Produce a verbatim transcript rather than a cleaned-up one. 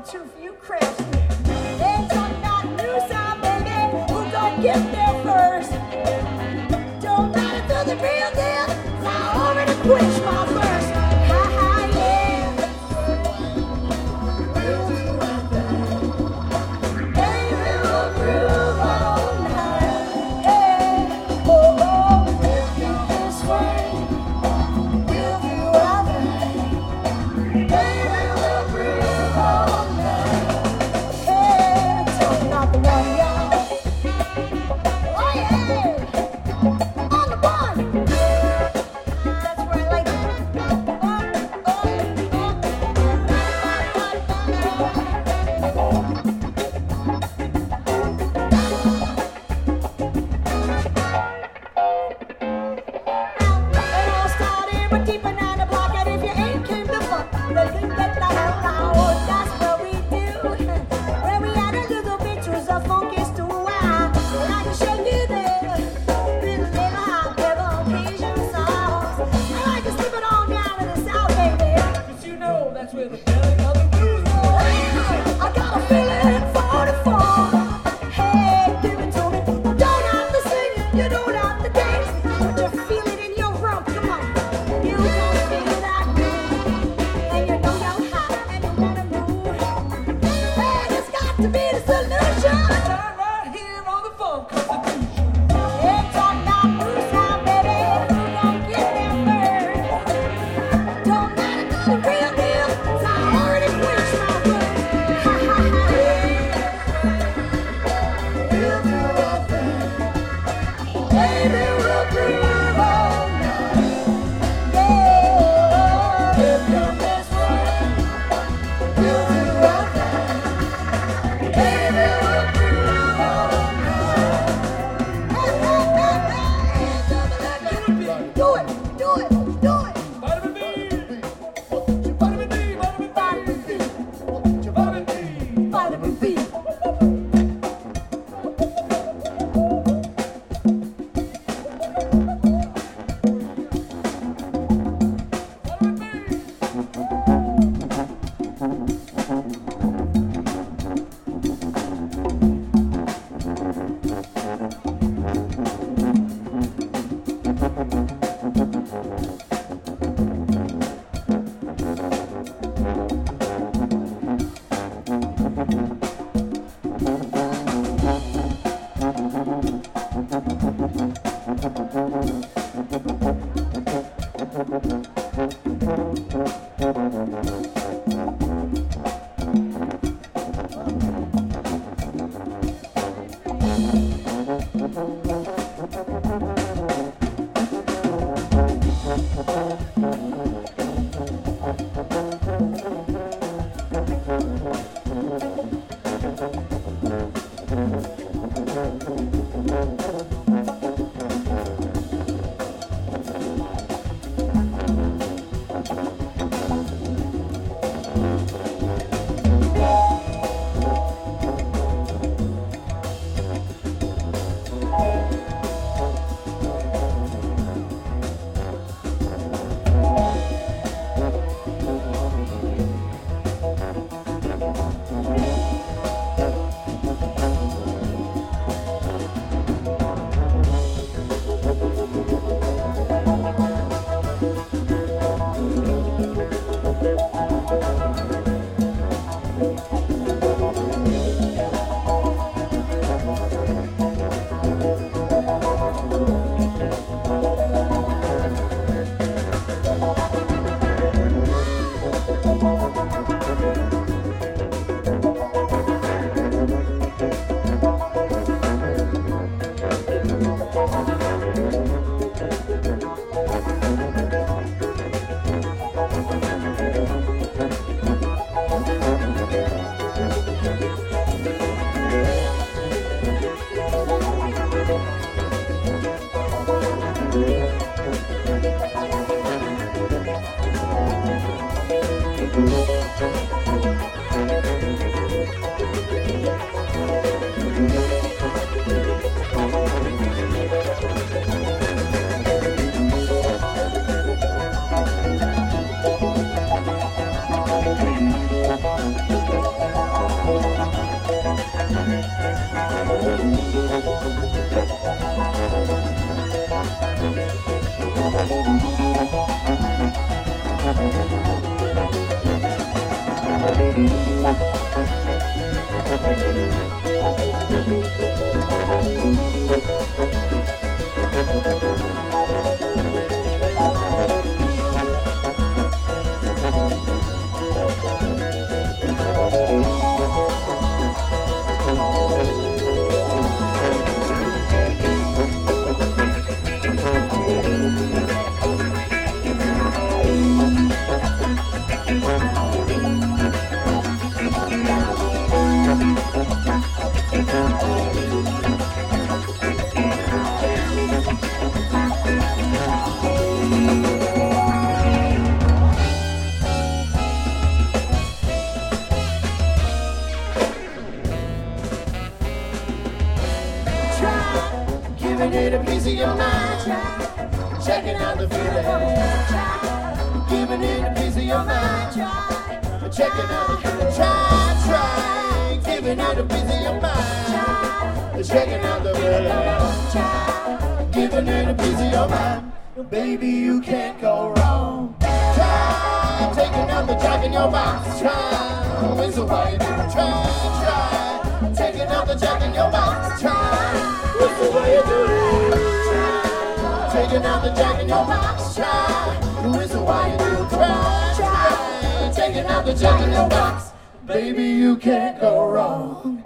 too few craftsmen. They talk about new sound, baby, who gon' get there first. Don't matter to the real deal, I already quenched my thirst. Ha ha, yeah. Baby, we'll groove all night. Yeah. Oh, oh, we'll get this way. We'll do our thing. Baby, we'll groove all night. Yeah. Talking about the one, y'all. Oh, yeah. On the one. That's where I like it. Oh, it all started with deep banana block, and if you ain't came to fuck, then you get the hell out. That's what we do. Where we add a little bit of funky stew. I like to shake you there. Little bit of hot pepper, Cajun sauce. I like to slip it on down to the south, baby. 'Cause you know that's where the belly of the blues are. I got a feeling forty-four. Hey, give it to me. You don't have to sing it, you don't have to dance, but you feel it in your rump. Come on, you don't feel that good, and you know you're hot and you wanna move. Hey, it's got to be the solution. Time right here on the Funk Constitution. Hey, talk about blue sound, baby. Who gon' get there first? Don't matter to the real deal, 'cause I already quenched my thirst. Ha ha ha. We'll do our thing. Baby, we'll groove all night. Yeah, if you're this way, we'll do our thing. Baby, we'll groove all night. Hey, hey, hey, hey, double that baby. Do it, do it, do it. Vitamin B! Vitamin D! Vitamin D! Vitamin D! Vitamin B. Giving it a piece of your mind, checking out the feeling. Giving it a piece of your mind, checking out the feeling. Try, try, giving it a piece of your mind, checking out the feeling. Giving it a piece of your mind, baby, you can't go wrong. Try, taking out the jack in your box. Try, whistle while you do. Try, try, taking out the jack in your box. Try, whistle while you do. Taking out the jack in your box. Try, whistle while you do. Try, try, taking out the jack in your box. Baby, you can't go wrong.